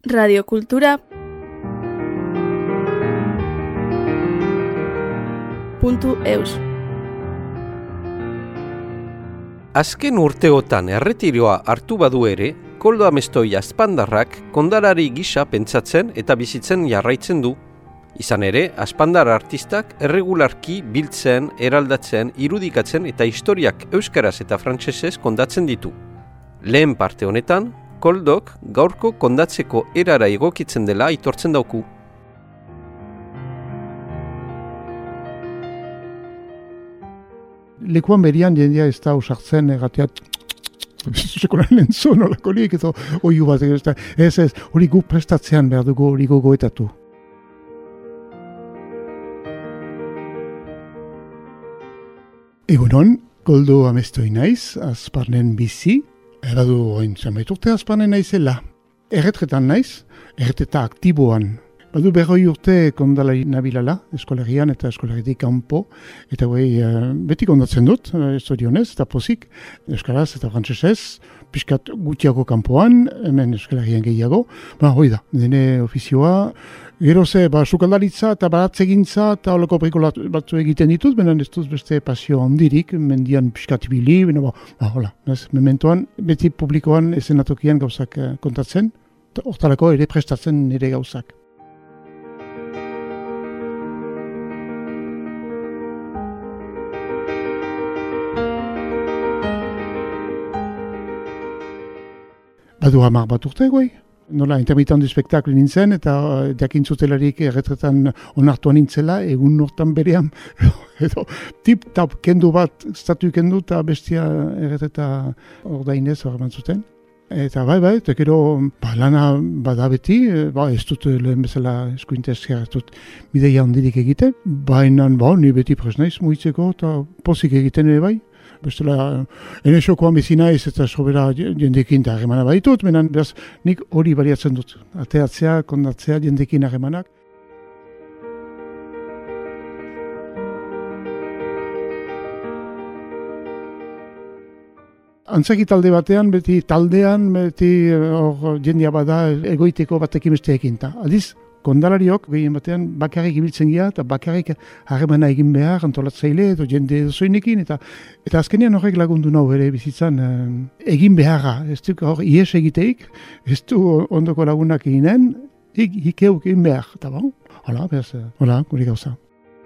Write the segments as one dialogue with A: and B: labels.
A: radiokultura.eus.
B: Azken urteotan erretiroa hartu badu ere, Koldo Amestoi Azpandarrak kondalari gisa pentsatzen eta bizitzen jarraitzen du. Izan ere, Azpandar artistak erregularki biltzen, eraldatzen, irudikatzen eta historiak euskaraz eta frantsesez kondatzen ditu. Lehen parte honetan, Koldok gaurko kondatzeko erara egokitzen dela aitortzen dauku.
C: Lekuan berian jendea ez da usartzen egateat sekolan entzun olakolik edo oiu bat ez, hori gu prestatzean behar dugu hori gogoetatu. Egunon, Koldo Amestoi naiz, Azparnen bizi, eradu oin zenbait urte Azparnen naizela. Erretretan naiz, erretreta aktiboan. Badu 40 urte kondalari nabilala, eskolarian eta eskolaritik kanpo, eta beti kondatzen dut, zorionez eta pozik, euskaraz eta frantsesez, pixkat gutxiago kanpoan, hemen eskolarian gehiago. Hoi da, dene ofizioa, gero sukaldaritza eta baratzegintza eta holako perikola batzu egiten ditut, benen ez duz beste pasio handirik, mendian pixkat ibili, hola, mementoan, beti publikoan esenatokian gauzak kontatzen, hortarako ere prestatzen nire gauzak. Badu 10 bat urte goi. Nola, intermitent du spektaklu nintzen eta jakintzutelarik erretretan onartuan nintzela, egun nortan berean, edo tip-tap kendu bat, statu kendu eta bestia erretreta ordainez horreman zuten. Eta eta gero lana bada beti, ez dut lehen bezala eskuintez gertut bideia handirik egite, baina ni beti presnaiz mugitzeko eta pozik egiten ere bai. Bestela, enesokoan bizi naiz eta sobera jendekin eta harremana baditut, menan beraz nik hori baliatzen dut. Ateatzea, kondatzea, jendekin harremanak. Antzaki talde batean, beti jendea bada egoiteko batekin besteekin. Aldiz, kondalariok gehien batean bakarrik ibiltzen gira eta bakarrik harremana egin behar antolatzaile edo jende zoinekin eta azkenean horrek lagundu nau ere bizitzan egin beharra. Ez duk hor ies egiteik, ez du ondoko lagunak eginen, ikeuk egin behar. Eta hola, guri gauza.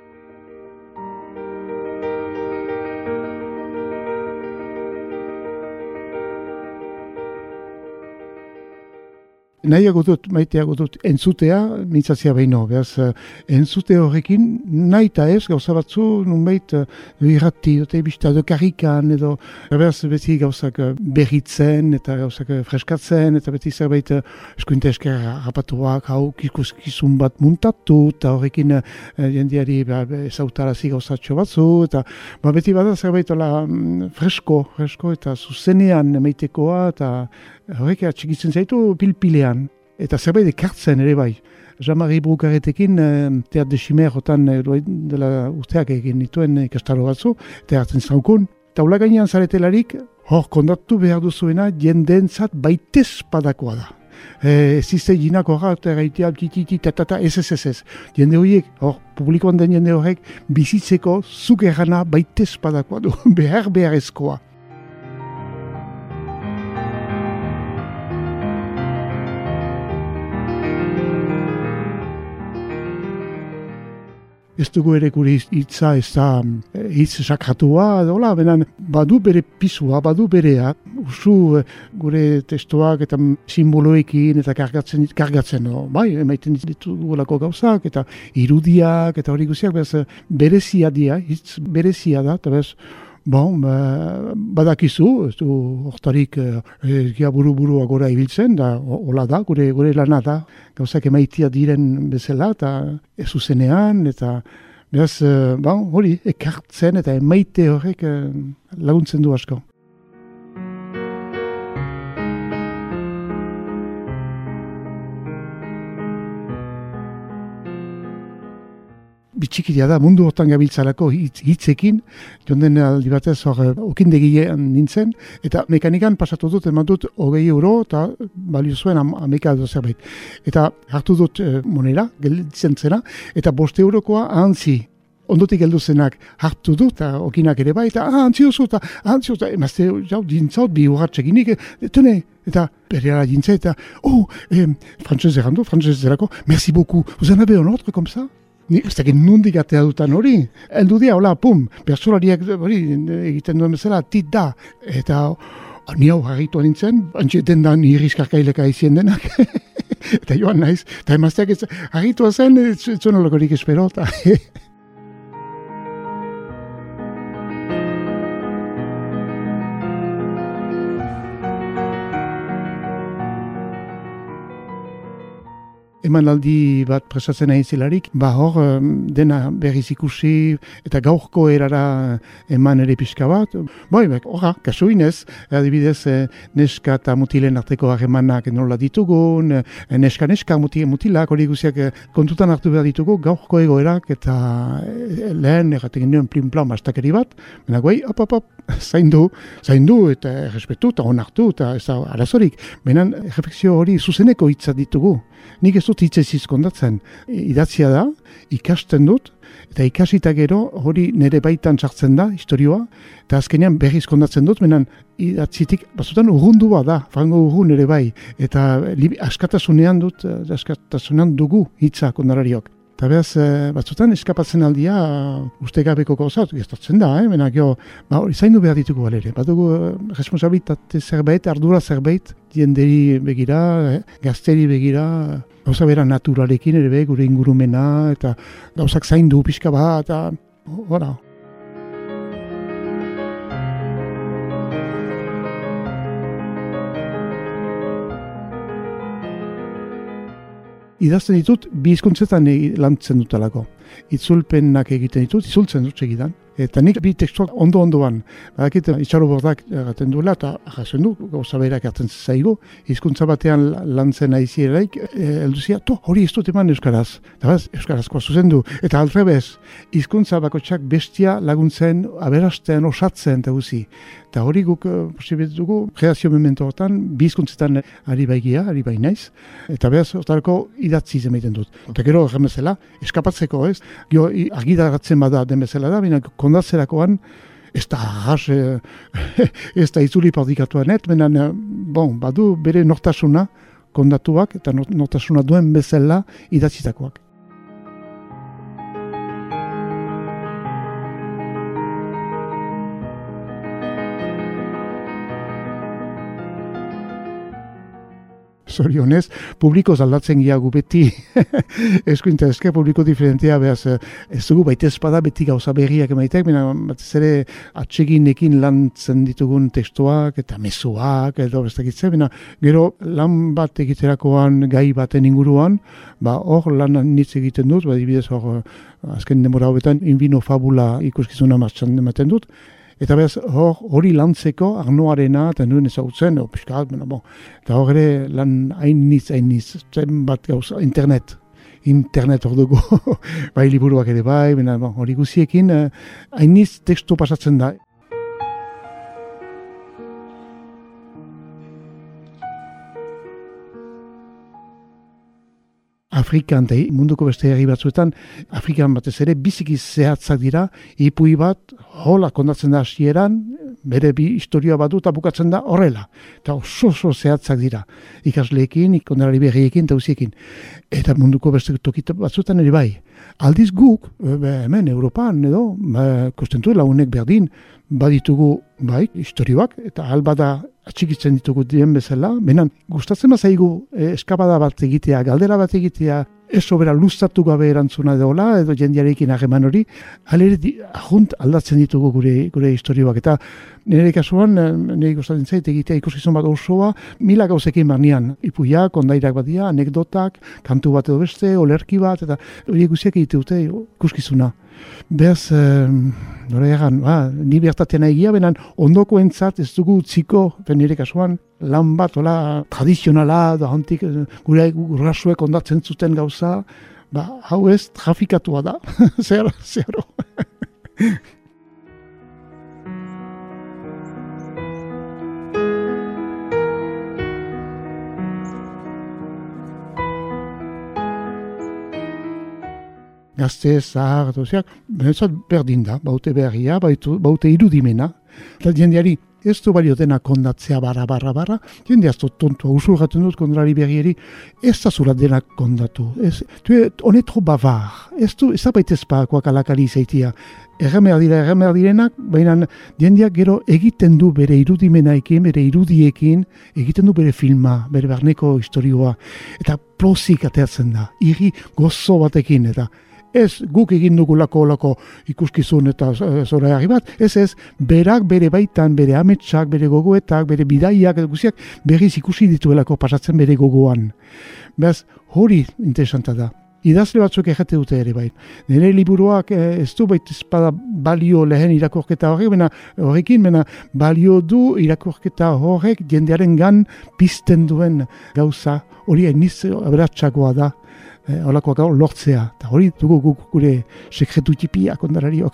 C: Nahiago dut, maiteago dut, entzutea, mintzatzea behin beraz, entzute horrekin, nahi eta ez, gauza batzu, nunbait, irrati, ebista, karrikan, edo, beraz, beti gauzak berritzen, eta gauzak freskatzen, eta beti zerbait eskuinte esker rapatuak, hau, kizun bat muntatu, eta horrekin jendeari ezautarazi gauzatxo batzu, eta beti bada zerbait fresko, eta zuzenean emaitekoa, eta horrek atxikitzen zaitu pilpilean. Eta zerbait ekartzen ere bai. Jean-Marie Brukaretekin Teat de Chimer-otan dela urteak egin dituen ikastaro batzu, eta hartzen zaukun. Eta ula gainean zaretelarik, hor kondatu behar duzuena jendeentzat baitez padakoa da. Ez izte jinako eta gaitea ez. Jende horiek, hor publikoan den jende horrek, bizitzeko zuk errana baitez padakoa du, behar ezkoa. Ez dugu ere gure hitza ez da hitz sakratua, benen badu bere pisua, badu berea, usu gure testuak eta simboloekin eta kargatzen, emaiten ditugulako gauzak eta irudiak eta hori guziak, berezia dira, hitz berezia da, eta badakizu, ez du hortarik buru agora ibiltzen, da hola da, gure lana da, gauzak emaitia diren bezala, eta ez zuzenean, eta beraz, hori, ekartzen eta emaite horrek laguntzen du asko. bitxikia da, mundu hortan gabiltzalako hitzekin, jonden aldi batez okindegian nintzen, eta mekanikan pasatu dut, eman dut 20 euro, eta balio zuen ameka edo zerbait. Eta hartu dut monera, gelditzen zena, eta 5 eurokoa ahantzi. Ondotik heldu zenak hartu dut, eta okinak ere bai, eta ahantzi oso, emazte, jau, dintzaut, bi urratxekinik, eta berera dintza, eta, frantzez errandu, frantzez erako, merci beaucoup, vous en avez un autre, comme ça? Ni ez dakit nundik atea dutan hori. Heldu dia, hola, pum, pertsolariak hori egiten duen bezala, tit da. Eta ni hau harritu nintzen, antxeten da ni irriskarkaileka izien denak. Eta joan naiz, eta emazteak ez harritua zen, ez zuen holokorik espero, eta... Emanaldi bat prestatzen nahi zelarik, hor dena berriz ikusi eta gaurko erara eman ere pixka bat. Horra, kasuinez, adibidez neska eta mutilen arteko harremanak nola ditugun, neska mutilak hori guziak kontutan hartu behar ditugu gaurko egoerak eta lehen erraten genuen plin-plan mastakeri bat, hop, zaindu eta respetu eta onartu eta ez da arazorik. Benen, refleksio hori zuzeneko hitza ditugu. Nik ez dut hitzez izkondatzen. Idatzia da, ikasten dut, eta ikasita gero hori nire baitan sartzen da, historioa, eta azkenean berriz kondatzen dut, menan idatzitik, batzutan urrundua da, frango urrun ere bai, eta askatasunean dugu hitza kondarariok. Eta behaz, batzutan eskapatzen aldia ustegabeko gauzat, gertatzen da, hori zaindu behar ditugu alere. Badugu responsabilitate zerbait, ardura zerbait, jenderi begira, gazteri begira, gauza bera naturalekin ere be, gure ingurumena, eta gauzak zaindu pixka bat, eta hori. Idazten ditut, bi hizkuntzetan lantzen dutalako. Itzulpenak egiten ditut, itzultzen dut segidan. Eta nik bi tekstuak ondo-ondoan. Badakit, itxaro bordak erraten duela, eta jasen du, gauza berak hartzen zaigu. Hizkuntza batean lantzen aizieraik, elduzia, hori ez dut eman euskaraz. Eta euskarazkoa zuzendu. Eta altrebez, hizkuntza bakotxak bestia laguntzen, aberasten, osatzen, eta guzi. Eta hori guk posibilitu dugu, kreazio memento hortan, bi hizkuntzetan ari bai naiz. Eta behaz, hortarako idatzi emaiten dut. Eta gero, erremezela, eskapatzeko ez, gero argidaratzen bada den bezala da, baina kondatzerakoan ez da arras, ez da itzuli partikatuanet, baina badu bere nortasuna kondatuak eta nortasuna duen bezala idatzitakoak. Zorionez, publikoz aldatzen giagu beti, eskuinta eske, publiko diferentea, behaz, ez dugu baita espada beti gauza berriak emaitek, batez ere atseginekin lantzen ditugun testuak eta mezuak, edo bestakitzen, gero lan bat egiterakoan gai baten inguruan, hor lan nitz egiten dut, adibidez hor azken demora hobetan, inbino fabula ikuskizuna martxan ematen dut, eta behaz, hori lantzeko arnoarena, eta nuen ezagutzen, piskat, eta hor ere lan hainiz, zen bat gauza, internet hor dugu, bai liburuak ere bai, hori guziekin, hainiz tekstu pasatzen da. Afrikan eta munduko beste herri batzuetan, Afrikan batez ere biziki zehatzak dira, ipui bat hola kondatzen da hasieran, bere bi historia badu eta bukatzen da horrela. Eta oso zehatzak dira, ikasleekin, kondalari berriekin eta uziekin. Eta munduko beste tokit batzuetan ere bai. Aldiz guk, hemen, Europan, edo, kostentu lagunek berdin, baditugu, bai, historioak, eta albada atxikitzen ditugu dien bezala, benan, gustatzen bazaigu eskapada bat egitea, galdera bat egitea, ez sobera luztatu gabe erantzuna edo jendearekin hageman hori, halere ajunt aldatzen ditugu gure historioak. Eta nire kasuan, nire gustatzen zait egitea ikuskizun bat osoa, mila gauzekin barnean, ipuiak, kondairak badia, anekdotak, kantu bat edo beste, olerki bat, eta hori guziak egite dute ikuskizuna. Beaz, ni bertatean egia, benan ondoko entzat ez dugu utziko, nire kasuan, lan bat, tradizionala, da hontik, gure gurrasuek ondatzen zuten gauza, hau ez trafikatua da, zeharo. Gazte, zahar, doziak, benetzat berdin da, baute berria, baute irudimena, eta jendeari ez du balio dena kondatzea barra, jende azto tontua usurraten dut kontrari berrieri, ez da zura dena kondatu, honetro bavar, ez da baitezpakoak alakari izaitia, erremerdirenak, baina jendeak gero egiten du bere irudimenaekin, bere irudiekin, egiten du bere filma, bere barneko historioa, eta plozik ateatzen da, irri gozo batekin, eta ez guk egin dugulako ikuskizun eta zoragarri bat, ez, berak bere baitan, bere ametsak, bere gogoetak, bere bidaiak, guziak berriz ikusi dituelako pasatzen bere gogoan. Beraz, hori interesanta da. Idazle batzuk egete dute ere bai. Nire liburuak ez du baitezpada balio lehen irakurketa horrekin, balio du irakurketa horrek jendearen gan pizten duen gauza, hori eniz aberatsagoa da. Holakoak lortzea, eta hori dugu gure sekretu tipia kondarariok.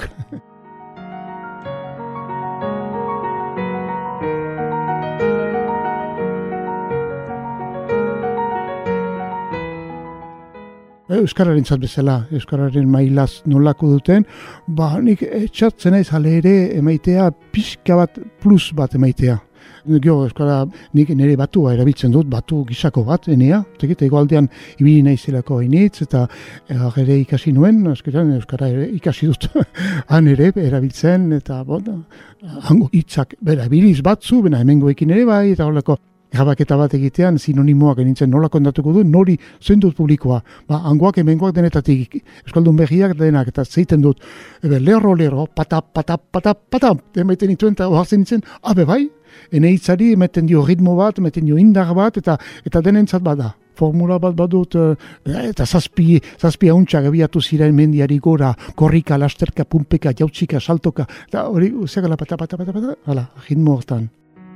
C: Euskararen zat bezala, Euskararen mailaz nolako duten, nik etxatzen naiz hale ere emaitea, pixka bat, plus bat emaitea. Gero, euskara, nik nire batua erabiltzen dut, batu gisako bat, enea. Ego aldean ibili naizelako hainitz, eta ere ikasi nuen, euskara ikasi dut han ere erabiltzen, eta hango hitzak erabiliz batzu, hemengoekin ere bai, eta horrelako grabaketa bat egitean sinonimoak enintzen nola kontatuko du, nori zein dut publikoa. Hangoak hemengoak denetatik, euskaldun berriak denak, eta zeiten dut, lerro, patap, emaiten nituen, eta ohartzen nintzen, bai, ene hitzari emeten dio ritmo bat, emeten dio indar bat, eta denentzat bada. Formula bat badut, eta zazpi hauntxak abiatu ziren mendiari gora, korrika, lasterka, pumpeka, jautzika, saltoka, eta hori, useagala, pata, hala, ritmo hortan.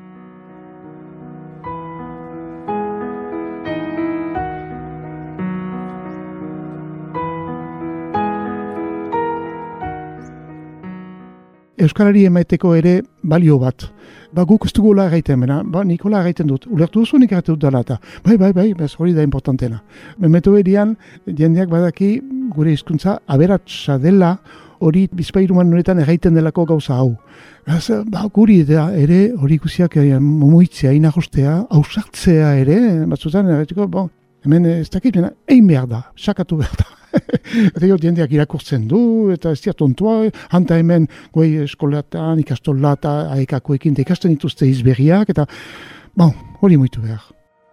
C: Euskarari emaiteko ere balio bat. Guk ez dugula gaiten, Nikola gaiten dut. Ulertu duzu nik gaiten dut dela eta. Bai, bez hori da importantena. Memeto erian, jendeak badaki gure hizkuntza aberatsa dela hori bizpairuman honetan egiten delako gauza hau. Guri da ere hori ikusiak momuitzea, inagostea, ausartzea ere, batzutan, hemen ez dakit, egin behar da, sakatu behar da. Eta jendeak irakurtzen du, eta ez dira tontua, hanta hemen goi eskolatan, ikastola eta aekakoekin ikasten dituzte izberriak, eta hori muitu behar.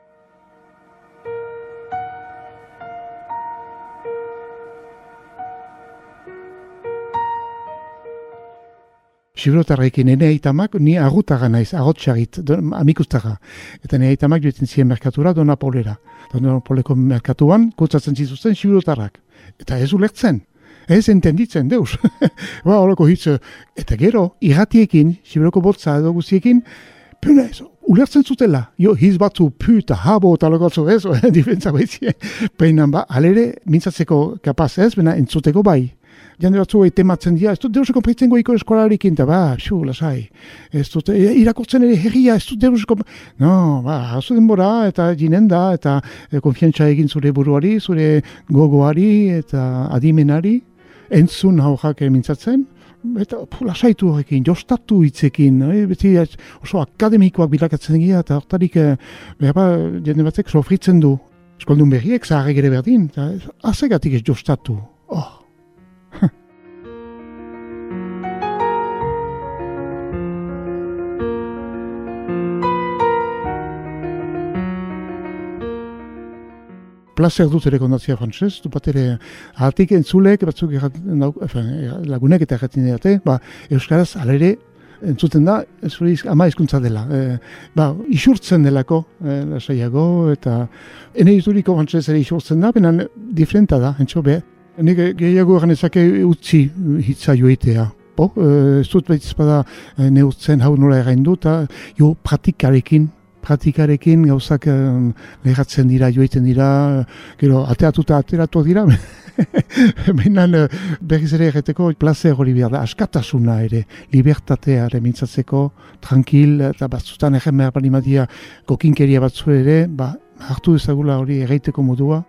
C: Siberotarrekin ene aitamak, ni agutaga naiz, agotxagit, amikustara. Eta ene aitamak joetzen ziren merkatura Donapolera. Donapoleko merkatuan, kutsatzen zituzten siberotarrak. Eta ez ulertzen, ez entenditzen, deus. Horako hitz, eta gero, irratiekin, siberoko botza edo guztiekin, ulertzen zutela. Hiz batzu, eta habo, eta lokotzu, ez, difentza baitzien. Peinan alere, mintzatzeko kapaz ez, entzuteko bai. Jende batzu tematzen dira, ez dut deus konpreitzen goiko eskolarikin, eta lasai. Ez dut, irakortzen ere herria, ez dut deus hazu denbora, eta jinen da, eta konfiantza egin zure buruari, zure gogoari, eta adimenari, entzun haujak mintzatzen, eta lasaitu horrekin, jostatu hitzekin, beti oso akademikoak bilakatzen gira, eta hortarik, jende batzek sofritzen du. Eskoldun berriek, zaharrek ere berdin, eta azegatik ez jostatu. Plazer dut ere kondatzea frantzez, du bat ere ahatik entzulek, batzuk lagunek eta erratzen dira, euskaraz alere entzuten da, ama hizkuntza dela. Isurtzen delako, lasaiago, eta ene izuriko frantzez ere isurtzen da, benen diferenta da, entzo be. Nik gehiago ganezake utzi hitza joitea. Ez dut behitz bada neurtzen hau nola errain du, eta praktikarekin Praktikarekin gauzak lehatzen dira, joiten dira, gero ateratu dira, behinan berriz ere erreteko plazer hori behar da, askatasuna ere, libertatea ere mintzatzeko, tranquil, eta batzutan egen behar balimadia kokinkeria batzu ere, hartu ezagula hori egeiteko modua.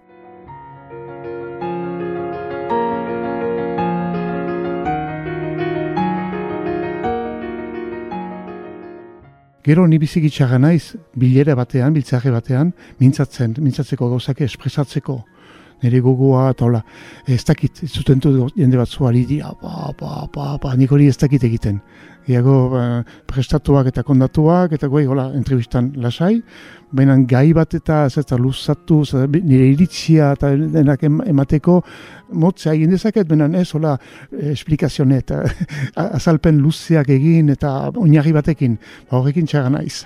C: Gero ni bizikitxarra naiz, biltzarre batean, mintzatzeko gauzak espresatzeko. Nire gogoa eta hola, ez dakit, zuten jende batzu ari dira, nik hori ez dakit egiten. Iago prestatuak eta kondatuak, eta goi, hola, entrevistan lasai, baina gai bat eta luzatu, nire iritzia eta denak emateko, motzea egin dezaket, baina ez, hola, esplikazioa eta azalpen luzeak egin eta oinarri batekin, horrekin txarra naiz.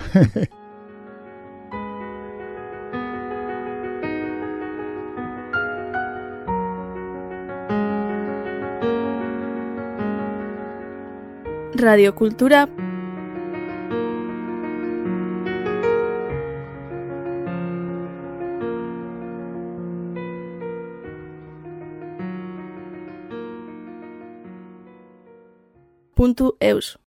A: Radiokultura. .eus